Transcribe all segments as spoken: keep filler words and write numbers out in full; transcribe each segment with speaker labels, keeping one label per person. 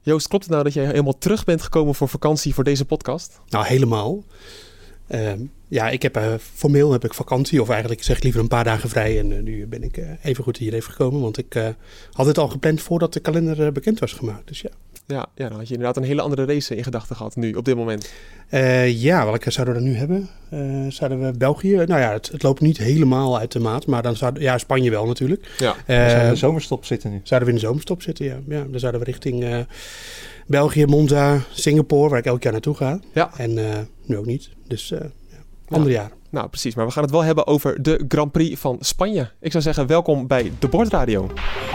Speaker 1: Joost, klopt het nou dat jij helemaal terug bent gekomen voor vakantie voor deze podcast?
Speaker 2: Nou, helemaal. Uh, ja, ik heb uh, formeel heb ik vakantie, of eigenlijk zeg ik liever een paar dagen vrij. En uh, nu ben ik uh, even goed hier even gekomen, want ik uh, had het al gepland voordat de kalender uh, bekend was gemaakt. Dus ja.
Speaker 1: Ja, ja, dan had je inderdaad een hele andere race in gedachten gehad nu, op dit moment.
Speaker 2: Uh, ja, welke zouden we dan nu hebben? Uh, zouden we België? Nou ja, het, het loopt niet helemaal uit de maat, maar dan zou ja, Spanje wel natuurlijk.
Speaker 3: Ja, uh, we zouden in de zomerstop zitten nu.
Speaker 2: Zouden we in de zomerstop zitten, ja. ja dan zouden we richting uh, België, Monza, Singapore, waar ik elk jaar naartoe ga. Ja. En uh, nu ook niet, dus uh, ja, ander ja. jaar.
Speaker 1: Nou, precies. Maar we gaan het wel hebben over de Grand Prix van Spanje. Ik zou zeggen, welkom bij de Bordradio.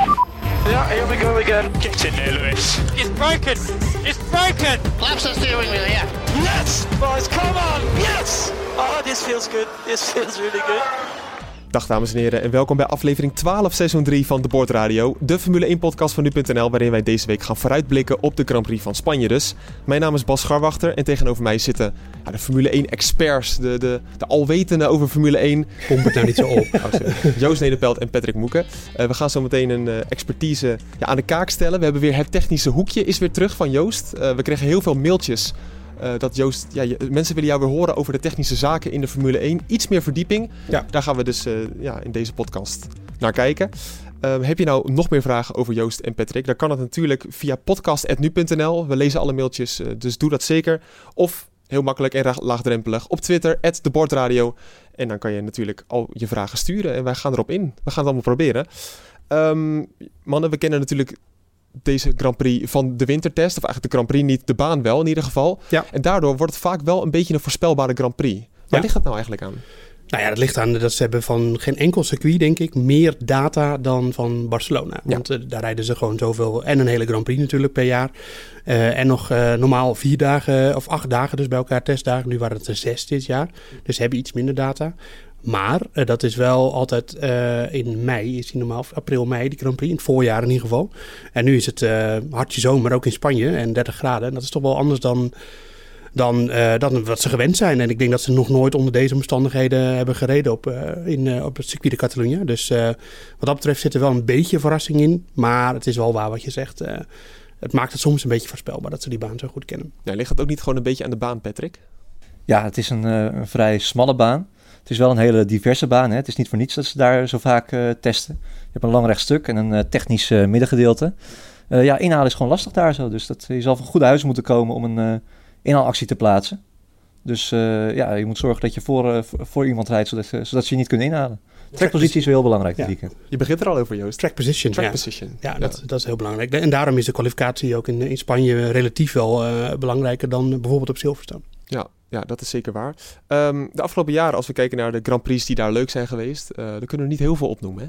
Speaker 4: Yeah, here we go again. Get in there, Lewis.
Speaker 5: It's broken. It's broken.
Speaker 6: Laps are steering wheel, yeah.
Speaker 4: Yes, boys, come on. Yes. Oh, this feels good. This feels really good.
Speaker 1: Dag dames en heren en welkom bij aflevering twaalf, seizoen drie van de Bordradio. De Formule één podcast van nu punt n l waarin wij deze week gaan vooruitblikken op de Grand Prix van Spanje dus. Mijn naam is Bas Scharwachter en tegenover mij zitten ja, de Formule één experts, de, de, de alwetenden over Formule één.
Speaker 2: Pomp het nou niet zo op.
Speaker 1: Oh, Joost Nederpelt en Patrick Moeke. Uh, we gaan zo meteen een uh, expertise ja, aan de kaak stellen. We hebben weer het technische hoekje is weer terug van Joost. Uh, we kregen heel veel mailtjes. Uh, dat Joost, ja, je, mensen willen jou weer horen over de technische zaken in de Formule één. Iets meer verdieping. Ja. Daar gaan we dus uh, ja, in deze podcast naar kijken. Uh, heb je nou nog meer vragen over Joost en Patrick? Dan kan het natuurlijk via podcast punt nu punt n l. We lezen alle mailtjes, uh, dus doe dat zeker. Of heel makkelijk en laagdrempelig op Twitter, at de Bordradio. En dan kan je natuurlijk al je vragen sturen en wij gaan erop in. We gaan het allemaal proberen. Um, mannen, we kennen natuurlijk deze Grand Prix van de wintertest. Of eigenlijk de Grand Prix niet, de baan wel in ieder geval. Ja. En daardoor wordt het vaak wel een beetje een voorspelbare Grand Prix. Waar ja. ligt dat nou eigenlijk aan?
Speaker 2: Nou ja, dat ligt aan dat ze hebben van geen enkel circuit, denk ik, meer data dan van Barcelona. Want ja. uh, daar rijden ze gewoon zoveel. En een hele Grand Prix natuurlijk per jaar. Uh, en nog uh, normaal vier dagen of acht dagen dus bij elkaar testdagen. Nu waren het er zes dit jaar. Dus ze hebben iets minder data. Maar uh, dat is wel altijd uh, in mei, is die normaal, april, mei, die Grand Prix, in het voorjaar in ieder geval. En nu is het uh, hartje zomer, ook in Spanje, en dertig graden. En dat is toch wel anders dan, dan, uh, dan wat ze gewend zijn. En ik denk dat ze nog nooit onder deze omstandigheden hebben gereden op, uh, in, uh, op het circuit de Catalunya. Dus uh, wat dat betreft zit er wel een beetje verrassing in. Maar het is wel waar wat je zegt. Uh, het maakt het soms een beetje voorspelbaar dat ze die baan zo goed kennen.
Speaker 1: Ja, ligt het ook niet gewoon een beetje aan de baan, Patrick?
Speaker 3: Ja, het is een, uh, een vrij smalle baan. Het is wel een hele diverse baan. Hè? Het is niet voor niets dat ze daar zo vaak uh, testen. Je hebt een lang rechtstuk en een uh, technisch uh, middengedeelte. Uh, ja, inhalen is gewoon lastig daar zo. Dus dat, je zal van goede huis moeten komen om een uh, inhaalactie te plaatsen. Dus uh, ja, je moet zorgen dat je voor, uh, voor iemand rijdt, zodat, uh, zodat ze je niet kunnen inhalen. Trackpositie is wel heel belangrijk dit ja. weekend.
Speaker 1: Je begint er al over, Joost.
Speaker 2: Track position.
Speaker 1: Track
Speaker 2: ja.
Speaker 1: position.
Speaker 2: Ja, ja. Dat, dat is heel belangrijk. En daarom is de kwalificatie ook in, in Spanje relatief wel uh, belangrijker dan bijvoorbeeld op Silverstone.
Speaker 1: Ja. Ja, dat is zeker waar. Um, de afgelopen jaren, als we kijken naar de Grand Prix die daar leuk zijn geweest, uh, dan kunnen we niet heel veel opnoemen,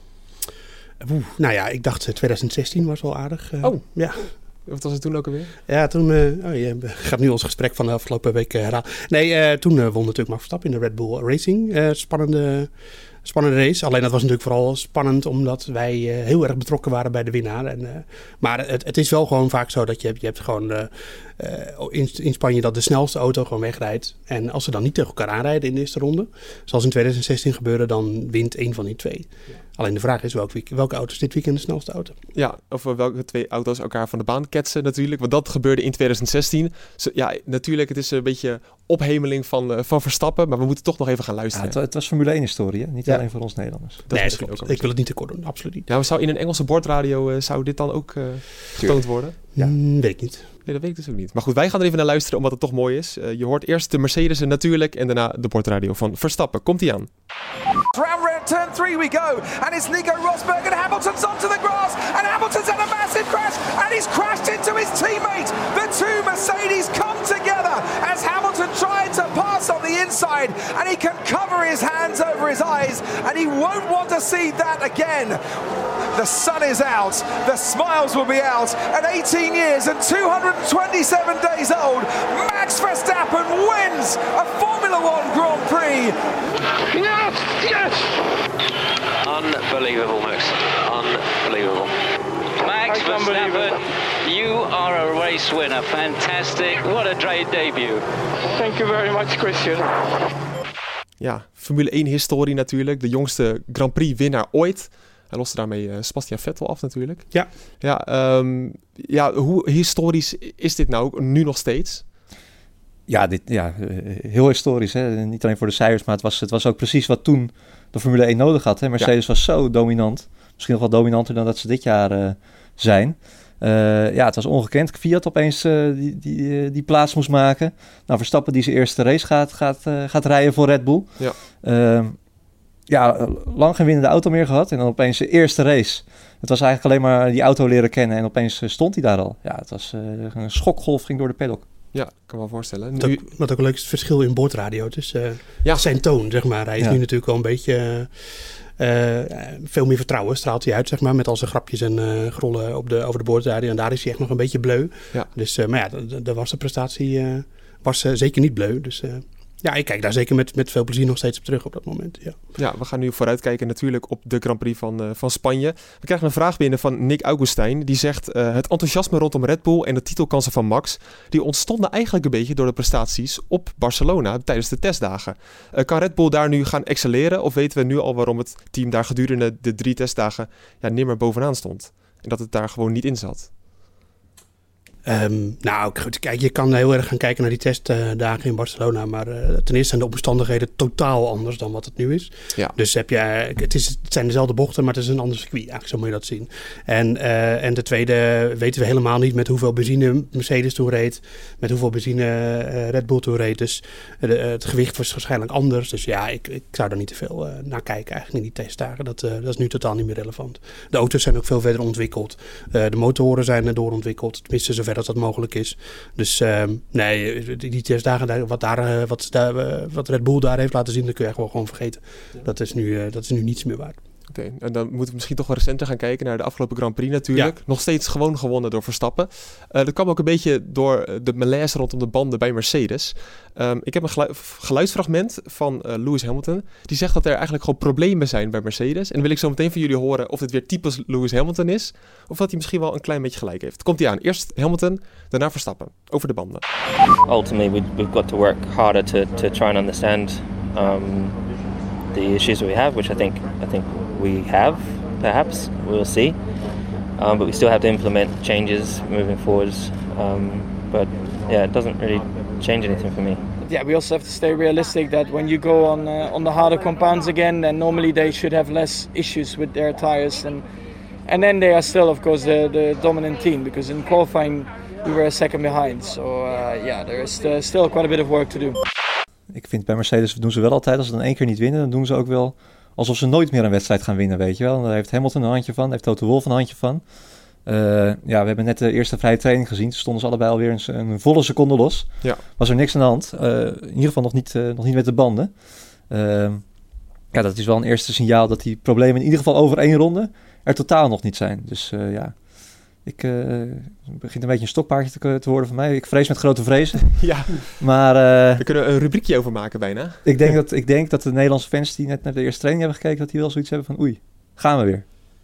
Speaker 1: hè?
Speaker 2: Oeh, nou ja, ik dacht twintig zestien was wel aardig. Uh,
Speaker 1: oh,
Speaker 2: ja.
Speaker 1: Wat was het toen ook alweer?
Speaker 2: Ja, toen... Uh, oh, je gaat nu ons gesprek van de afgelopen week uh, herhalen. Nee, uh, toen uh, won natuurlijk Max Verstappen in de Red Bull Racing. Uh, spannende... Spannende race. Alleen dat was natuurlijk vooral spannend omdat wij uh, heel erg betrokken waren bij de winnaar. En, uh, maar het, het is wel gewoon vaak zo dat je hebt, je hebt gewoon uh, uh, in, in Spanje dat de snelste auto gewoon wegrijdt. En als ze dan niet tegen elkaar aanrijden in de eerste ronde, zoals in twintig zestien gebeurde, dan wint één van die twee. Ja. Alleen de vraag is welke, welke auto is dit weekend de snelste auto?
Speaker 1: Ja, of welke twee auto's elkaar van de baan ketsen natuurlijk. Want dat gebeurde in twintig zestien. So, ja, natuurlijk, het is een beetje ophemeling van, uh, van Verstappen. Maar we moeten toch nog even gaan luisteren.
Speaker 3: Ja, het, het was Formule één historie, hè? Niet ja. alleen voor ons Nederlanders.
Speaker 2: Dat nee, dat klopt. Ook ik wil het niet te kort doen, absoluut niet.
Speaker 1: Ja, maar zou in een Engelse bordradio uh, zou dit dan ook uh, getoond worden?
Speaker 2: Ja. Mm, weet ik niet.
Speaker 1: Nee, dat weet ik dus ook niet. Maar goed, wij gaan er even naar luisteren omdat het toch mooi is. Uh, je hoort eerst de Mercedes'en natuurlijk en daarna de bordradio van Verstappen. Komt-ie aan.
Speaker 7: Round round turn three we go, and it's Nico Rosberg and Hamilton's onto the grass, and Hamilton's had a massive crash, and he's crashed into his teammate. The two Mercedes come together as Hamilton tried to pass on the inside, and he can cover his hands over his eyes, and he won't want to see that again. The sun is out, the smiles will be out, at eighteen years and two hundred twenty-seven days old, Max Verstappen wins a Formula One Grand Prix.
Speaker 4: Yes, yes! Unbelievable, Max. Unbelievable.
Speaker 5: Max Verstappen, you are a race winner. Fantastic. What a great debut.
Speaker 4: Thank you very much, Christian.
Speaker 1: Ja, Formule één historie natuurlijk. De jongste Grand Prix winnaar ooit. Hij loste daarmee uh, Sebastian Vettel af natuurlijk.
Speaker 2: Ja.
Speaker 1: Ja, um, ja, hoe historisch is dit nou nu nog steeds?
Speaker 3: Ja, dit, ja, heel historisch. Hè? Niet alleen voor de cijfers, maar het was, het was ook precies wat toen de Formule één nodig had. Hè? Mercedes ja. was zo dominant. Misschien nog wel dominanter dan dat ze dit jaar uh, zijn. Uh, ja, het was ongekend. Fiat opeens uh, die, die, uh, die plaats moest maken. Nou, Verstappen die zijn eerste race gaat, gaat, uh, gaat rijden voor Red Bull.
Speaker 1: Ja.
Speaker 3: Uh, ja, lang geen winnende auto meer gehad. En dan opeens de eerste race. Het was eigenlijk alleen maar die auto leren kennen. En opeens uh, stond hij daar al. Ja, het was uh, een schokgolf ging door de paddock.
Speaker 1: Ja, ik kan me wel voorstellen.
Speaker 2: Nu... Wat, ook, wat ook leuk is, het verschil in boordradio. Dus uh, ja. zijn toon, zeg maar. Hij is ja. nu natuurlijk wel een beetje... Uh, veel meer vertrouwen straalt hij uit, zeg maar. Met al zijn grapjes en uh, grollen op de, over de boordradio. En daar is hij echt nog een beetje bleu.
Speaker 1: Ja.
Speaker 2: Dus, uh, maar ja, daar was de prestatie uh, was, uh, zeker niet bleu. Dus... Uh, Ja, ik kijk daar zeker met, met veel plezier nog steeds op terug op dat moment. Ja,
Speaker 1: ja we gaan nu vooruitkijken natuurlijk op de Grand Prix van, uh, van Spanje. We krijgen een vraag binnen van Nick Augustijn. Die zegt, uh, het enthousiasme rondom Red Bull en de titelkansen van Max... die ontstonden eigenlijk een beetje door de prestaties op Barcelona tijdens de testdagen. Uh, kan Red Bull daar nu gaan excelleren? Of weten we nu al waarom het team daar gedurende de drie testdagen ja, nimmer bovenaan stond? En dat het daar gewoon niet in zat?
Speaker 2: Um, nou, kijk, je kan heel erg gaan kijken naar die testdagen in Barcelona. Maar uh, ten eerste zijn de omstandigheden totaal anders dan wat het nu is.
Speaker 1: Ja.
Speaker 2: Dus heb je, het, is, het zijn dezelfde bochten, maar het is een ander circuit. Eigenlijk zo moet je dat zien. En, uh, en de tweede weten we helemaal niet met hoeveel benzine Mercedes toen reed. Met hoeveel benzine uh, Red Bull toen reed. Dus uh, de, uh, het gewicht was waarschijnlijk anders. Dus ja, ik, ik zou daar niet te veel uh, naar kijken eigenlijk in die testdagen. Dat, uh, dat is nu totaal niet meer relevant. De auto's zijn ook veel verder ontwikkeld. Uh, de motoren zijn uh, doorontwikkeld. Tenminste, zover dat dat mogelijk is. Dus uh, nee, die testdagen, wat, daar, wat, daar, wat Red Bull daar heeft laten zien, dat kun je gewoon, gewoon vergeten. Ja. Dat, is nu, uh, dat is nu niets meer waard.
Speaker 1: Oké, okay, en dan moeten we misschien toch wel recenter gaan kijken naar de afgelopen Grand Prix natuurlijk. Ja. Nog steeds gewoon gewonnen door Verstappen. Uh, dat kwam ook een beetje door de malaise rondom de banden bij Mercedes. Um, ik heb een gelu- geluidsfragment van uh, Lewis Hamilton. Die zegt dat er eigenlijk gewoon problemen zijn bij Mercedes. En dan wil ik zo meteen van jullie horen of het weer typisch Lewis Hamilton is. Of dat hij misschien wel een klein beetje gelijk heeft. Komt hij aan. Eerst Hamilton, daarna Verstappen. Over de banden.
Speaker 6: Ultimately, we've got to work harder to, to try and understand um, the issues that we have, which I think I think we have, perhaps, we'll see. Um, but we still have to implement changes moving forwards. Um, but yeah, it doesn't really change anything for me.
Speaker 8: Yeah, we also have to stay realistic that when you go on uh, on the harder compounds again, then normally they should have less issues with their tires, and and then they are still, of course, the, the dominant team, because in qualifying we were a second behind. So uh, yeah, there is uh, still quite a bit of work to do.
Speaker 3: Ik vind bij Mercedes doen ze wel altijd, als ze dan één keer niet winnen, dan doen ze ook wel alsof ze nooit meer een wedstrijd gaan winnen, weet je wel. Daar heeft Hamilton een handje van, daar heeft Toto Wolff een handje van. Uh, ja, we hebben net de eerste vrije training gezien. Toen stonden ze allebei alweer een, een volle seconde los.
Speaker 1: Ja. Was
Speaker 3: er niks aan de hand. Uh, in ieder geval nog niet, uh, nog niet met de banden. Uh, ja, dat is wel een eerste signaal dat die problemen in ieder geval over één ronde er totaal nog niet zijn. Dus uh, ja, ik uh, het begint een beetje een stokpaardje te, te worden van mij. Ik vrees met grote vrezen.
Speaker 1: Ja,
Speaker 3: maar uh,
Speaker 1: we kunnen een rubriekje over maken bijna.
Speaker 3: Ik denk, dat, ik denk dat de Nederlandse fans die net naar de eerste training hebben gekeken, dat die wel zoiets hebben van oei, gaan we weer.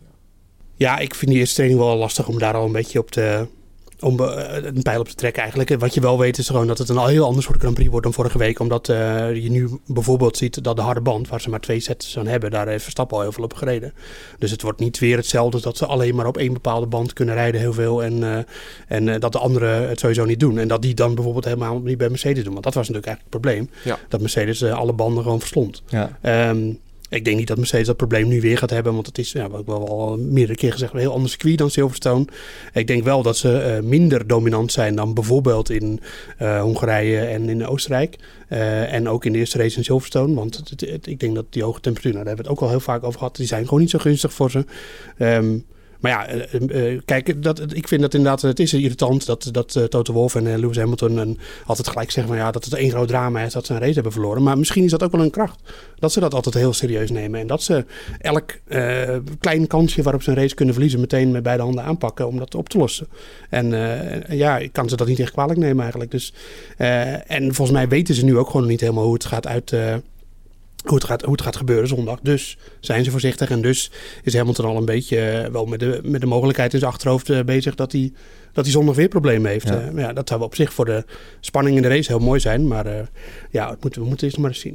Speaker 2: Ja, ik vind die eerste training wel lastig om daar al een beetje op te, om uh, een pijl op te trekken eigenlijk. Wat je wel weet is gewoon dat het een al heel ander soort Grand Prix wordt dan vorige week. Omdat uh, je nu bijvoorbeeld ziet dat de harde band, waar ze maar twee sets aan hebben, daar heeft Verstappen al heel veel op gereden. Dus het wordt niet weer hetzelfde dat ze alleen maar op één bepaalde band kunnen rijden heel veel. En, uh, en uh, dat de anderen het sowieso niet doen. En dat die dan bijvoorbeeld helemaal niet bij Mercedes doen. Want dat was natuurlijk eigenlijk het probleem.
Speaker 1: Ja.
Speaker 2: Dat Mercedes uh, alle banden gewoon verslond.
Speaker 3: Ja.
Speaker 2: Um, Ik denk niet dat Mercedes dat probleem nu weer gaat hebben. Want het is, ja, wat ik wel al meerdere keer gezegd, een heel ander circuit dan Silverstone. Ik denk wel dat ze uh, minder dominant zijn dan bijvoorbeeld in uh, Hongarije en in Oostenrijk. Uh, en ook in de eerste race in Silverstone. Want het, het, het, ik denk dat die hoge temperaturen, nou, daar hebben we het ook al heel vaak over gehad. Die zijn gewoon niet zo gunstig voor ze. Um, Maar ja, uh, uh, kijk, dat, ik vind dat inderdaad, het is irritant dat, dat uh, Toto Wolff en uh, Lewis Hamilton en altijd gelijk zeggen van ja, dat het één groot drama is dat ze een race hebben verloren. Maar misschien is dat ook wel een kracht. Dat ze dat altijd heel serieus nemen. En dat ze elk uh, klein kansje waarop ze een race kunnen verliezen meteen met beide handen aanpakken om dat op te lossen. En uh, ja, ik kan ze dat niet echt kwalijk nemen eigenlijk. Dus, uh, en volgens mij weten ze nu ook gewoon niet helemaal hoe het gaat uit... Uh, Hoe het, gaat, hoe het gaat gebeuren zondag. Dus zijn ze voorzichtig. En dus is Hamilton al een beetje uh, wel met de, met de mogelijkheid in zijn achterhoofd uh, bezig dat hij, dat hij zondag weer problemen heeft. Ja. Uh, ja, dat zou op zich voor de spanning in de race heel mooi zijn. Maar uh, ja, het moet, we moeten eerst nog maar eens zien.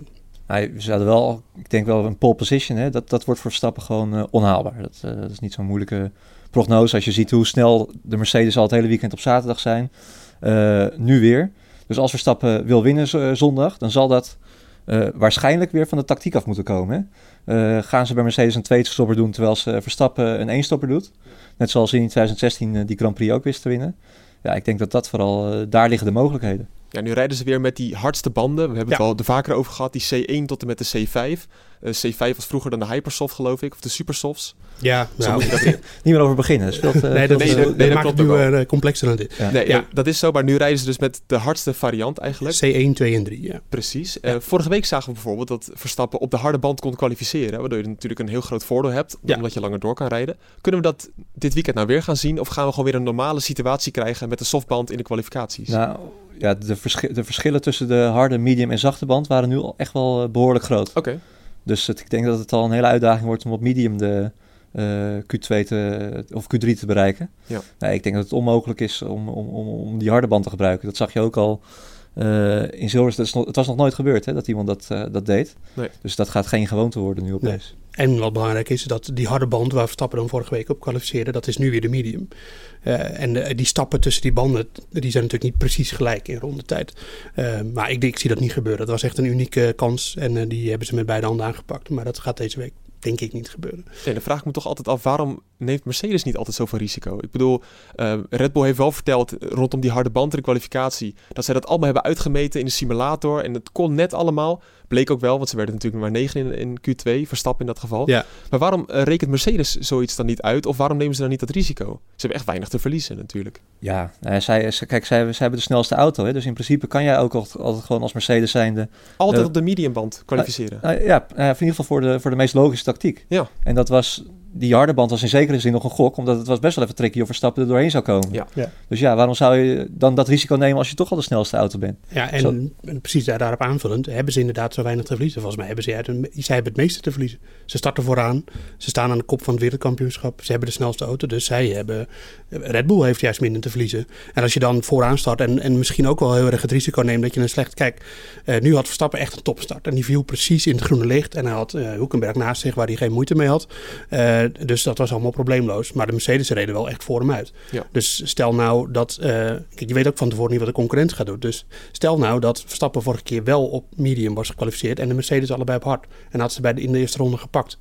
Speaker 3: Nou, we zouden wel, ik denk wel een pole position, hè, dat, dat wordt voor Verstappen gewoon uh, onhaalbaar. Dat, uh, dat is niet zo'n moeilijke prognose als je ziet hoe snel de Mercedes al het hele weekend op zaterdag zijn. Uh, nu weer. Dus als Verstappen wil winnen z- zondag, dan zal dat uh, waarschijnlijk weer van de tactiek af moeten komen. Hè? Uh, gaan ze bij Mercedes een tweede-stopper doen, terwijl ze Verstappen een één-stopper doet. Net zoals in twintig zestien uh, die Grand Prix ook wist te winnen. Ja, ik denk dat dat vooral, uh, daar liggen de mogelijkheden.
Speaker 1: Ja, nu rijden ze weer met die hardste banden. We hebben
Speaker 2: Ja.
Speaker 1: het al er vaker over gehad. Die C één tot en met de C vijf. Uh, C vijf was vroeger dan de Hypersoft, geloof ik. Of de Supersofts.
Speaker 2: Ja,
Speaker 1: Zo
Speaker 2: nou,
Speaker 1: moet je dat
Speaker 3: Niet meer over beginnen. Dat speelt, uh,
Speaker 2: nee, dat,
Speaker 1: nee,
Speaker 2: is,
Speaker 1: dat-
Speaker 2: dat
Speaker 1: nee, dat
Speaker 2: maakt het
Speaker 1: klopt
Speaker 2: nu
Speaker 1: ook wel.
Speaker 2: uh, complexer dan dit.
Speaker 3: Ja.
Speaker 1: Nee,
Speaker 2: Ja.
Speaker 1: uh, dat is zo. Maar nu rijden ze dus met de hardste variant eigenlijk.
Speaker 2: C één, twee en drie, ja.
Speaker 1: Precies. Uh, vorige week zagen we bijvoorbeeld dat Verstappen op de harde band kon kwalificeren. Waardoor je natuurlijk een heel groot voordeel hebt.
Speaker 2: Ja.
Speaker 1: Omdat je langer door kan rijden. Kunnen we dat dit weekend nou weer gaan zien? Of gaan we gewoon weer een normale situatie krijgen met de softband in de kwalificaties?
Speaker 3: Nou, ja, de, verschi- de verschillen tussen de harde, medium en zachte band waren nu al echt wel uh, behoorlijk groot.
Speaker 1: Oké. Okay.
Speaker 3: Dus het, ik denk dat het al een hele uitdaging wordt om op medium de uh, Q twee te, of Q drie te bereiken.
Speaker 1: Ja.
Speaker 3: Nee, ik denk dat het onmogelijk is om, om, om, om die harde band te gebruiken. Dat zag je ook al uh, in Silverstone. Het was nog nooit gebeurd hè, dat iemand dat, uh, dat deed.
Speaker 1: Nee.
Speaker 3: Dus dat gaat geen gewoonte worden nu opeens.
Speaker 2: Nee. En wat belangrijk is, dat die harde band waar Verstappen dan vorige week op kwalificeerde, dat is nu weer de medium. Uh, en de, die stappen tussen die banden, die zijn natuurlijk niet precies gelijk in rondetijd. Uh, maar ik, ik zie dat niet gebeuren. Dat was echt een unieke kans en uh, die hebben ze met beide handen aangepakt. Maar dat gaat deze week denk ik niet gebeuren.
Speaker 1: Nee, dan vraag ik me toch altijd af, waarom neemt Mercedes niet altijd zoveel risico? Ik bedoel, uh, Red Bull heeft wel verteld rondom die harde band in de kwalificatie, dat zij dat allemaal hebben uitgemeten in de simulator. En het kon net allemaal. Bleek ook wel, want ze werden natuurlijk maar negen in, in Q twee, Verstappen in dat geval.
Speaker 2: Ja.
Speaker 1: Maar waarom uh, rekent Mercedes zoiets dan niet uit? Of waarom nemen ze dan niet dat risico? Ze hebben echt weinig te verliezen natuurlijk.
Speaker 3: Ja, nou, zij, kijk, zij, zij hebben de snelste auto. Hè? Dus in principe kan jij ook altijd, altijd gewoon als Mercedes zijnde...
Speaker 1: Altijd
Speaker 3: uh,
Speaker 1: op de mediumband kwalificeren.
Speaker 3: Uh, uh, ja, uh, in ieder geval voor de, voor de meest logische tactiek.
Speaker 1: Ja.
Speaker 3: En dat was... Die harde band was in zekere zin nog een gok, omdat het was best wel even tricky of Verstappen er doorheen zou komen.
Speaker 1: Ja.
Speaker 2: Ja.
Speaker 3: Dus ja, waarom zou je dan dat risico nemen als je toch al de snelste auto bent?
Speaker 2: Ja, en, en precies daar, daarop aanvullend hebben ze inderdaad zo weinig te verliezen. Volgens mij hebben ze, uit een, zij hebben het meeste te verliezen. Ze starten vooraan, ze staan aan de kop van het wereldkampioenschap, ze hebben de snelste auto, dus zij hebben... Red Bull heeft juist minder te verliezen. En als je dan vooraan start en, en misschien ook wel heel erg het risico neemt dat je een slecht... Kijk, uh, nu had Verstappen echt een topstart en die viel precies in het groene licht en hij had uh, Hülkenberg naast zich waar hij geen moeite mee had. Uh, dus dat was allemaal probleemloos. Maar de Mercedes reden wel echt voor hem uit.
Speaker 1: Ja. Dus
Speaker 2: stel nou dat... Uh, kijk, je weet ook van tevoren niet wat de concurrent gaat doen. Dus stel nou dat Verstappen vorige keer wel op medium was gekwalificeerd en de Mercedes allebei op hard. En had ze bij de, in de eerste ronde gepakt.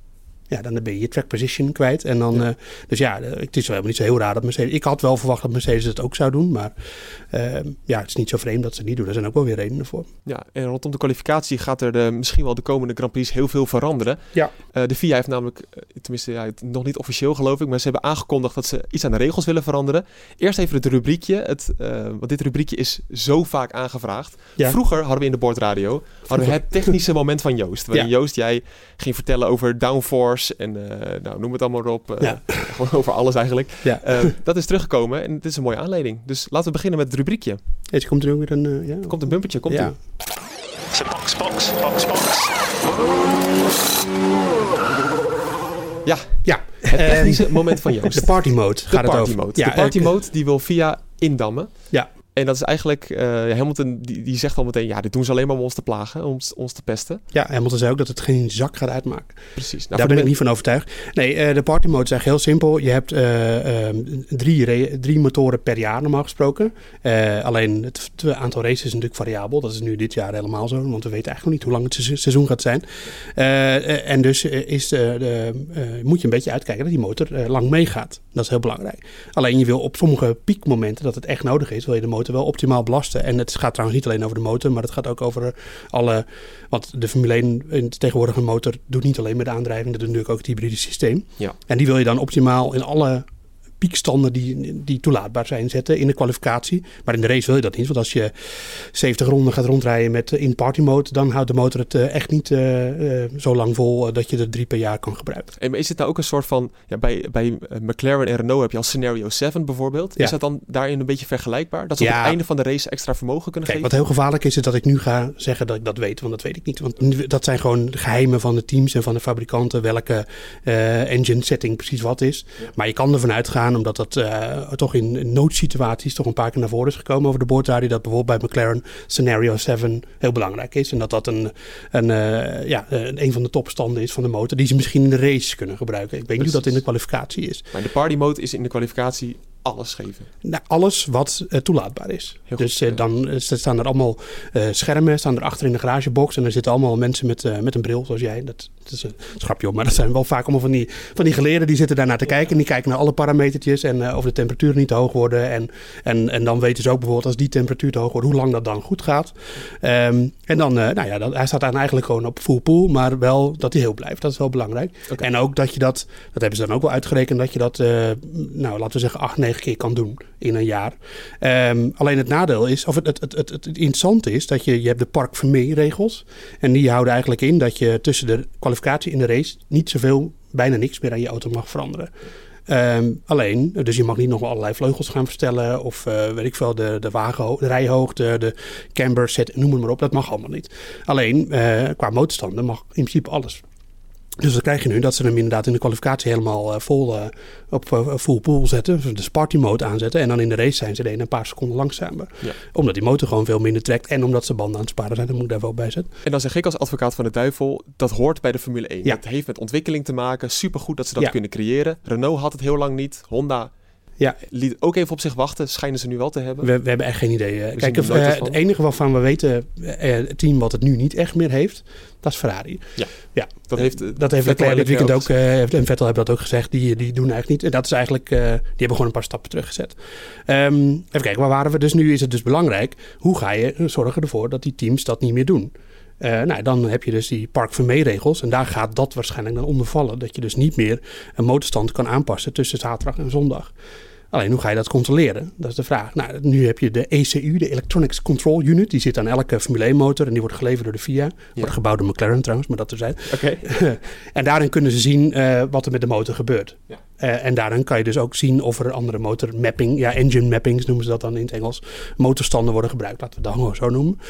Speaker 2: Ja, dan ben je je track position kwijt. En dan, ja. Uh, dus ja, het is wel helemaal niet zo heel raar dat Mercedes... Ik had wel verwacht dat Mercedes het ook zou doen. Maar uh, ja, het is niet zo vreemd dat ze het niet doen. Er zijn ook wel weer redenen voor.
Speaker 1: Ja, en rondom de kwalificatie gaat er de, misschien wel de komende Grand Prix heel veel veranderen.
Speaker 2: Ja.
Speaker 1: Uh, de V I A heeft namelijk, uh, tenminste ja, nog niet officieel geloof ik, maar ze hebben aangekondigd dat ze iets aan de regels willen veranderen. Eerst even het rubriekje. Het, uh, want dit rubriekje is zo vaak aangevraagd. Ja. Vroeger hadden we in de Bordradio hadden we het technische moment van Joost. Waarin ja. Joost, jij ging vertellen over downforce en uh, nou, noem het allemaal op. Uh, ja. Gewoon over alles eigenlijk. Ja. Uh, dat is teruggekomen en dit is een mooie aanleiding. Dus laten we beginnen met het rubriekje.
Speaker 2: Ja, komt er ook weer een... Uh, ja.
Speaker 1: Er komt een bumpertje, komt
Speaker 2: ja.
Speaker 4: So box, box, box, box.
Speaker 1: Ja,
Speaker 2: ja.
Speaker 1: Het technische um, moment van Joost.
Speaker 2: De party mode
Speaker 1: de
Speaker 2: gaat
Speaker 1: party
Speaker 2: het over.
Speaker 1: Mode.
Speaker 2: Ja,
Speaker 1: de party mode die wil V I A indammen.
Speaker 2: Ja.
Speaker 1: En dat is eigenlijk, uh, Hamilton die, die zegt al meteen, ja, dit doen ze alleen maar om ons te plagen, om ons, ons te pesten.
Speaker 2: Ja, Hamilton zei ook dat het geen zak gaat uitmaken.
Speaker 1: Precies.
Speaker 2: Nou, Daar ben ik niet van overtuigd. Nee, uh, de party mode is eigenlijk heel simpel. Je hebt uh, uh, drie, re- drie motoren per jaar normaal gesproken. Uh, alleen het, het aantal races is natuurlijk variabel. Dat is nu dit jaar helemaal zo, want we weten eigenlijk nog niet hoe lang het seizoen gaat zijn. Uh, uh, en dus is, uh, de, uh, moet je een beetje uitkijken dat die motor uh, lang meegaat. Dat is heel belangrijk. Alleen je wil op sommige piekmomenten dat het echt nodig is, wil je de motor wel optimaal belasten. En het gaat trouwens niet alleen over de motor, maar het gaat ook over alle... Want de Formule één tegenwoordig een motor doet niet alleen met de aandrijving, dat doet natuurlijk ook het hybride systeem.
Speaker 1: Ja.
Speaker 2: En die wil je dan optimaal in alle piekstanden die, die toelaatbaar zijn zetten in de kwalificatie. Maar in de race wil je dat niet. Want als je zeventig ronden gaat rondrijden met in party mode, dan houdt de motor het uh, echt niet uh, uh, zo lang vol uh, dat je er drie per jaar kan gebruiken.
Speaker 1: En is het nou ook een soort van, ja, bij, bij McLaren en Renault heb je al scenario zeven bijvoorbeeld.
Speaker 2: Ja.
Speaker 1: Is dat dan daarin een beetje vergelijkbaar? Dat ze
Speaker 2: ja.
Speaker 1: op het einde van de race extra vermogen kunnen
Speaker 2: Kijk,
Speaker 1: geven?
Speaker 2: Wat heel gevaarlijk is, is dat ik nu ga zeggen dat ik dat weet. Want dat weet ik niet. Want dat zijn gewoon geheimen van de teams en van de fabrikanten welke uh, engine setting precies wat is. Ja. Maar je kan ervan uitgaan gedaan, omdat dat uh, toch in, in noodsituaties toch een paar keer naar voren is gekomen over de boordradio. Dat bijvoorbeeld bij McLaren scenario zeven heel belangrijk is. En dat dat een, een, uh, ja, een van de topstanden is van de motor die ze misschien in de race kunnen gebruiken. Ik weet niet hoe dat in de kwalificatie is.
Speaker 1: Maar in de party mode is in de kwalificatie alles geven.
Speaker 2: Nou, alles wat uh, toelaatbaar is.
Speaker 1: Heel
Speaker 2: dus
Speaker 1: goed,
Speaker 2: uh,
Speaker 1: ja.
Speaker 2: dan uh, staan er allemaal uh, schermen, staan er achter in de garagebox. En er zitten allemaal mensen met, uh, met een bril, zoals jij. Dat, dat is een schrapje op, maar dat zijn wel vaak allemaal van die, van die geleerden die zitten daarnaar te kijken. En die kijken naar alle parametertjes en uh, of de temperatuur niet te hoog worden. En, en, en dan weten ze ook bijvoorbeeld als die temperatuur te hoog wordt, hoe lang dat dan goed gaat. Um, en dan, uh, nou ja, dan, hij staat dan eigenlijk gewoon op full pool, maar wel dat hij heel blijft. Dat is wel belangrijk. Okay. En ook dat je dat, dat hebben ze dan ook wel uitgerekend, dat je dat, uh, nou laten we zeggen, acht, negen keer kan doen in een jaar. Um, alleen het nadeel is, of het, het, het, het, het interessante is, dat je, je hebt de Parc Fermé regels. En die houden eigenlijk in dat je tussen de kwalificatie en de race niet zoveel, bijna niks meer aan je auto mag veranderen. Um, alleen, dus je mag niet nog allerlei vleugels gaan verstellen of uh, weet ik veel, de, de, wagen, de rijhoogte, de camber set, noem het maar op. Dat mag allemaal niet. Alleen, uh, qua motorstanden mag in principe alles. Dus dan krijg je nu dat ze hem inderdaad in de kwalificatie helemaal uh, vol uh, op uh, full pool zetten. Dus de party mode aanzetten. En dan in de race zijn ze er een paar seconden langzamer. Ja. Omdat die motor gewoon veel minder trekt. En omdat ze banden aan het sparen zijn. Dat moet ik daar wel bij zetten.
Speaker 1: En dan zeg ik als advocaat van de duivel, dat hoort bij de Formule één.
Speaker 2: Ja.
Speaker 1: Het heeft met ontwikkeling te maken. Supergoed dat ze dat
Speaker 2: ja.
Speaker 1: kunnen creëren. Renault had het heel lang niet. Honda
Speaker 2: ja.
Speaker 1: liet ook even op zich wachten. Schijnen ze nu wel te hebben.
Speaker 2: We, we hebben echt geen idee. Uh, Kijk, uh, het enige waarvan we weten, uh, het team wat het nu niet echt meer heeft, dat is Ferrari.
Speaker 1: Ja,
Speaker 2: ja.
Speaker 1: dat heeft uh,
Speaker 2: dat heeft Leclerc dit weekend ook, uh, en Vettel hebben dat ook gezegd, die, die doen eigenlijk niet. En dat is eigenlijk, uh, die hebben gewoon een paar stappen teruggezet. Um, even kijken, waar waren we? Dus nu is het dus belangrijk, hoe ga je zorgen ervoor dat die teams dat niet meer doen? Uh, nou, dan heb je dus die Parc Fermé regels en daar gaat dat waarschijnlijk dan onder vallen. Dat je dus niet meer een motorstand kan aanpassen tussen zaterdag en zondag. Alleen, hoe ga je dat controleren? Dat is de vraag. Nou, nu heb je de E C U, de Electronics Control Unit. Die zit aan elke Formule één motor en die wordt geleverd door de F I A. Ja. Wordt gebouwd door McLaren trouwens, maar dat terzijde.
Speaker 1: Okay.
Speaker 2: En daarin kunnen ze zien uh, wat er met de motor gebeurt.
Speaker 1: Ja.
Speaker 2: Uh, en daarin kan je dus ook zien of er andere motor mapping, ja, engine mappings noemen ze dat dan in het Engels, motorstanden worden gebruikt. Laten we dat gewoon zo noemen.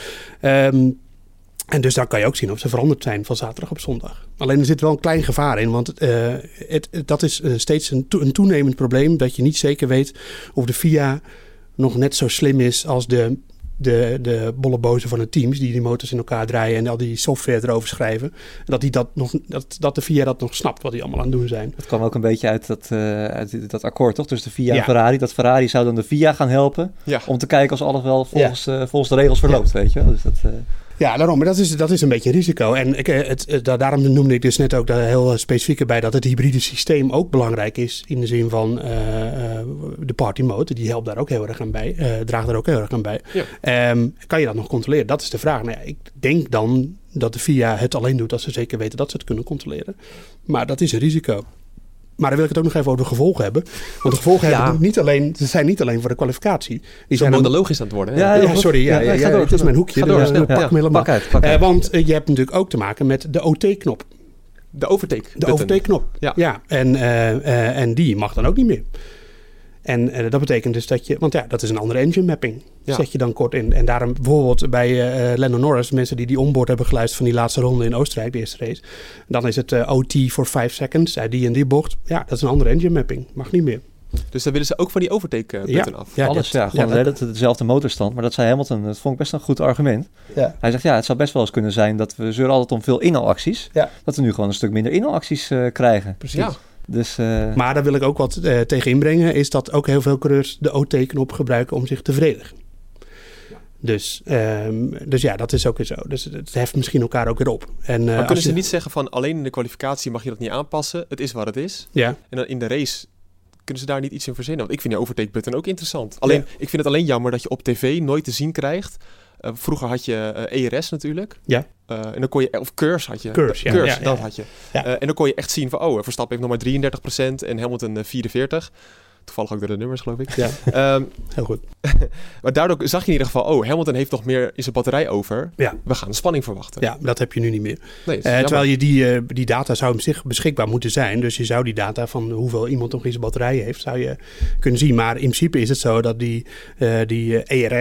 Speaker 2: Um, En dus daar kan je ook zien of ze veranderd zijn van zaterdag op zondag. Alleen er zit wel een klein gevaar in. Want uh, het, het, dat is uh, steeds een, to- een toenemend probleem. Dat je niet zeker weet of de F I A nog net zo slim is als de, de, de bollebozen van de teams. Die die motors in elkaar draaien en al die software erover schrijven. Dat, die dat, nog, dat, dat de F I A dat nog snapt wat die allemaal aan het doen zijn.
Speaker 3: Dat kwam ook een beetje uit dat, uh, uit dat akkoord, toch? Dus de F I A
Speaker 2: ja.
Speaker 3: en Ferrari. Dat Ferrari zou dan de F I A gaan helpen. Ja. Om te kijken of alles wel volgens, ja. uh, volgens de regels verloopt, ja. weet je wel. Dus dat... Uh,
Speaker 2: Ja, daarom. Maar dat is, dat is een beetje een risico. En ik, het, het, daarom noemde ik dus net ook daar heel specifiek bij dat het hybride systeem ook belangrijk is. In de zin van uh, uh, de party mode. Die helpt daar ook heel erg aan bij. Uh, draagt daar ook heel erg aan bij. Ja. Um, kan je dat nog controleren? Dat is de vraag. Nou ja, ik denk dan dat de F I A het alleen doet als ze zeker weten dat ze het kunnen controleren. Maar dat is een risico. Maar dan wil ik het ook nog even over de gevolgen hebben. Want de gevolgen ja. hebben niet alleen, ze zijn niet alleen voor de kwalificatie. Die
Speaker 1: zijn monologisch aan het worden. Hè?
Speaker 2: Ja, ja, sorry. Ja, ja, ja, ja, het is mijn hoekje.
Speaker 1: Door,
Speaker 2: dus,
Speaker 1: ja,
Speaker 2: pak
Speaker 1: ja,
Speaker 2: me helemaal.
Speaker 1: Pak uit, pak uit.
Speaker 2: Uh, want uh, je hebt natuurlijk ook te maken met de O T-knop.
Speaker 1: De overtake
Speaker 2: De overtake-knop. Ja. ja. En, uh, uh, en die mag dan ook niet meer. En uh, dat betekent dus dat je... Want ja, dat is een andere engine mapping. Ja. Zet je dan kort in. En daarom bijvoorbeeld bij uh, Lando Norris... mensen die die onboard hebben geluisterd van die laatste ronde in Oostenrijk... de eerste race. Dan is het uh, O T voor vijf seconds. Uit die en die bocht. Ja, dat is een andere engine mapping. Mag niet meer.
Speaker 1: Dus dan willen ze ook van die overtake uh, putten
Speaker 2: ja.
Speaker 1: af.
Speaker 3: Ja, alles, ja. Gewoon ja, dat, dezelfde motorstand. Maar dat zei Hamilton, dat vond ik best een goed argument. Ja. Hij zegt, ja, het zou best wel eens kunnen zijn... dat we zeuren altijd om veel inhaalacties. Ja. Dat we nu gewoon een stuk minder inhaalacties uh, krijgen.
Speaker 2: Precies.
Speaker 1: Ja.
Speaker 2: Dus, uh... Maar daar wil ik ook wat uh, tegen inbrengen... is dat ook heel veel coureurs de O T-knop gebruiken om zich te verdedigen. Ja. Dus, um, dus ja, dat is ook weer zo. Dus het heft misschien elkaar ook weer op. En, uh,
Speaker 1: maar kunnen ze
Speaker 2: je...
Speaker 1: niet zeggen van... alleen in de kwalificatie mag je dat niet aanpassen. Het is wat het is.
Speaker 2: Ja.
Speaker 1: En dan in de race... kunnen ze daar niet iets in verzinnen? Want ik vind die overtake button ook interessant. Alleen, ja. ik vind het alleen jammer dat je op tv nooit te zien krijgt... Uh, vroeger had je uh, E R S natuurlijk.
Speaker 2: Ja.
Speaker 1: Uh, en dan kon je, of curse had je.
Speaker 2: Curse, ja.
Speaker 1: Curse,
Speaker 2: ja, ja,
Speaker 1: dat
Speaker 2: ja.
Speaker 1: had je.
Speaker 2: Ja.
Speaker 1: Uh, en dan kon je echt zien van, oh, Verstappen heeft nog maar drieëndertig procent en Hamilton uh, vierenveertig. Toevallig ook door de nummers, geloof ik.
Speaker 2: Ja.
Speaker 1: Um,
Speaker 2: Heel goed.
Speaker 1: Maar daardoor zag je in ieder geval, oh, Hamilton heeft nog meer in zijn batterij over.
Speaker 2: Ja.
Speaker 1: We gaan de spanning verwachten.
Speaker 2: Ja, dat heb je nu niet meer.
Speaker 1: Nee,
Speaker 2: uh, terwijl je die, uh, die data zou op zich beschikbaar moeten zijn. Dus je zou die data van hoeveel iemand nog in zijn batterij heeft, zou je kunnen zien. Maar in principe is het zo dat die, uh, die uh, E R S...